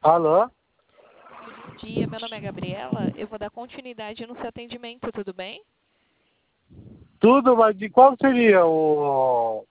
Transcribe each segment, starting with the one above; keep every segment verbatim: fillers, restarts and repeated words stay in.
Alô? Oi, bom dia. Meu nome é Gabriela. Eu vou dar continuidade no seu atendimento, tudo bem? Tudo, mas de qual seria o...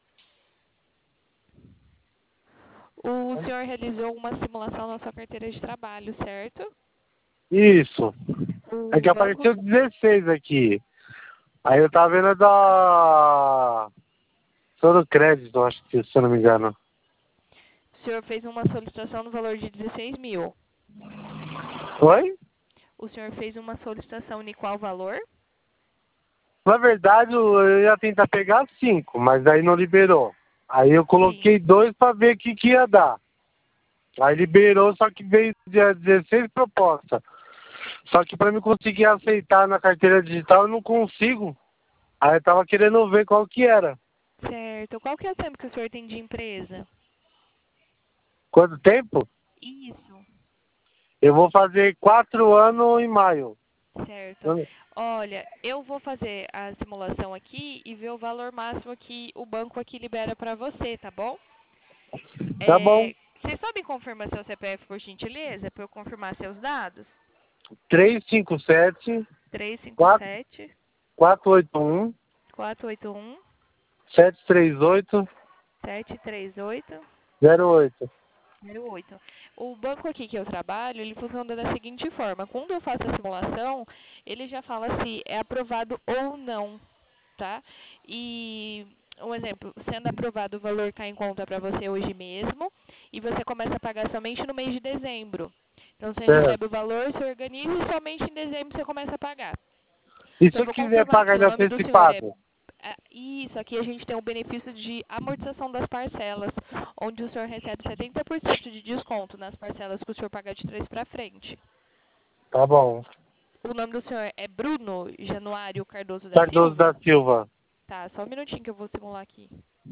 O senhor realizou uma simulação na sua carteira de trabalho, certo? Isso. É que O banco, apareceu dezesseis aqui. Aí eu tava vendo a da... Todo crédito, acho que, se eu não me engano. o senhor fez uma solicitação no valor de dezesseis mil. Oi? O senhor fez uma solicitação em qual valor? Na verdade, eu ia tentar pegar cinco, mas aí não liberou. Aí eu Sim. coloquei dois pra ver o que, que ia dar. Aí liberou, só que veio dia dezesseis propostas. Só que pra mim conseguir aceitar na carteira digital, eu não consigo. Aí eu tava querendo ver qual que era. Certo. Qual que é o tempo que o senhor tem de empresa? Quanto tempo? Isso. Eu vou fazer quatro anos em maio. Certo. Olha, eu vou fazer a simulação aqui e ver o valor máximo que o banco aqui libera para você, tá bom? Tá bom. É, você só me confirma seu C P F, por gentileza, para eu confirmar seus dados? três cinco sete, três cinco quatro sete, oito um, quatro oito um, sete três oito, sete três oito zero oito. zero oito. O banco aqui que eu trabalho, ele funciona da seguinte forma. Quando eu faço a simulação, ele já fala se é aprovado ou não, tá? E, um exemplo, sendo aprovado, o valor cai em conta para você hoje mesmo e você começa a pagar somente no mês de dezembro. Então, você Certo. recebe o valor, se organiza e somente em dezembro você começa a pagar. E se Então, eu eu vou quiser confirmar pagar aqui, ele o nome do senhor é... antecipado? é, Isso, aqui a gente tem o benefício de amortização das parcelas, onde o senhor recebe setenta por cento de desconto nas parcelas que o senhor pagar de três para frente. Tá bom. O nome do senhor é Bruno Januário Cardoso da Cardoso da Silva? Silva. Tá, só um minutinho que eu vou simular aqui.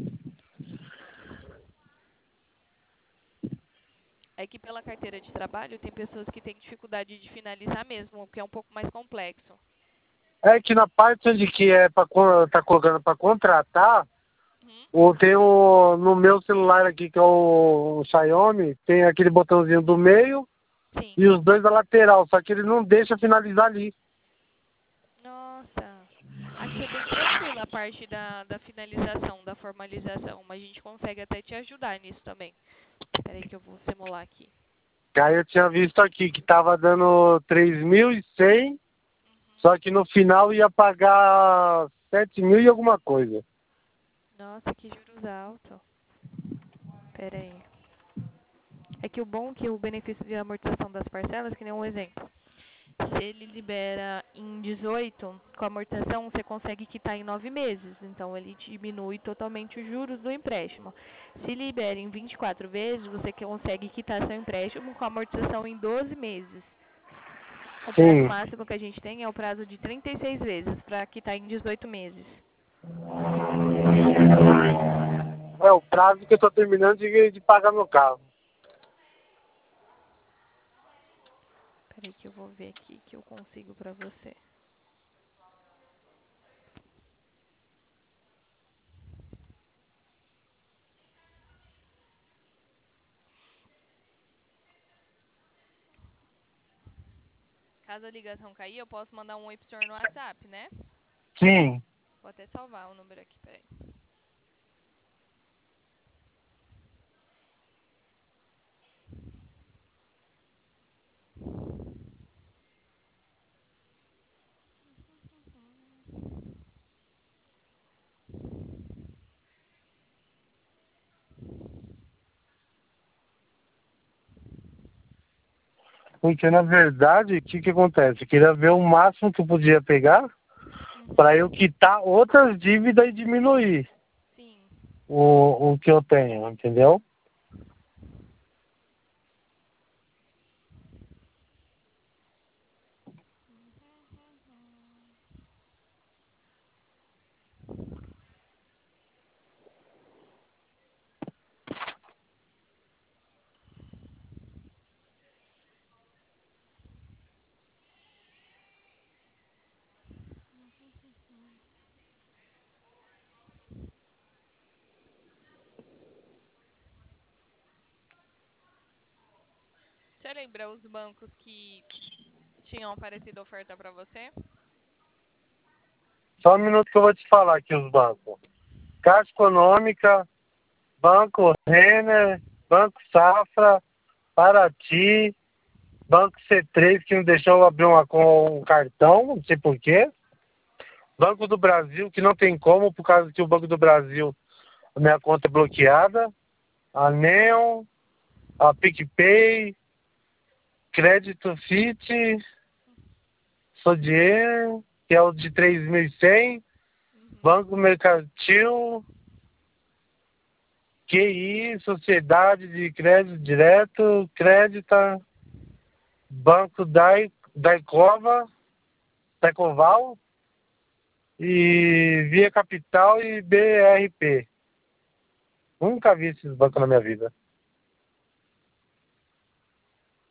É que pela carteira de trabalho tem pessoas que têm dificuldade de finalizar mesmo, o que é um pouco mais complexo. É que na parte onde que é pra, co- tá colocando pra contratar, Uhum. ou tem o, no meu celular aqui, que é o, o Xiaomi, tem aquele botãozinho do meio Sim. e os dois da lateral, só que ele não deixa finalizar ali. Nossa, aqui é bem tranquila a parte da, da finalização, da formalização, mas a gente consegue até te ajudar nisso também. Espera aí que eu vou simular aqui. Aí eu tinha visto aqui que tava dando três mil e cem, só que no final ia pagar sete mil e alguma coisa. Nossa, que juros alto. Espera aí. É que o bom é que o benefício de amortização das parcelas, que nem um exemplo. Se ele libera em dezoito, com a amortização você consegue quitar em nove meses. Então ele diminui totalmente os juros do empréstimo. Se libera em vinte e quatro vezes, você consegue quitar seu empréstimo com a amortização em doze meses. O prazo Sim. máximo que a gente tem é o prazo de trinta e seis vezes para quitar em dezoito meses. É o prazo que eu tô terminando de, de pagar meu carro. Peraí que eu vou ver aqui que eu consigo para você. Caso a ligação cair, eu posso mandar um oi pro senhor no WhatsApp, né? Sim. Vou até salvar o número aqui, peraí. Porque na verdade, o que que acontece? Eu queria ver o máximo que eu podia pegar para eu Uhum. quitar outras dívidas e diminuir Sim. o, o que eu tenho, entendeu? Você lembra os bancos que tinham aparecido oferta para você? Só um minuto que eu vou te falar aqui os bancos. Caixa Econômica, Banco Renner, Banco Safra, Paraty, Banco C três, que não deixou eu abrir uma, com um cartão, não sei porquê. Banco do Brasil, que não tem como, por causa que o Banco do Brasil, a minha conta é bloqueada. A Neon, a PicPay, Crédito Fit, Sodier, que é o de três mil e cem, Uhum. Banco Mercantil, Q I, Sociedade de Crédito Direto, Crédita, Banco Dai, Daicova, Daicoval, e Via Capital e B R P. Nunca vi esses bancos na minha vida.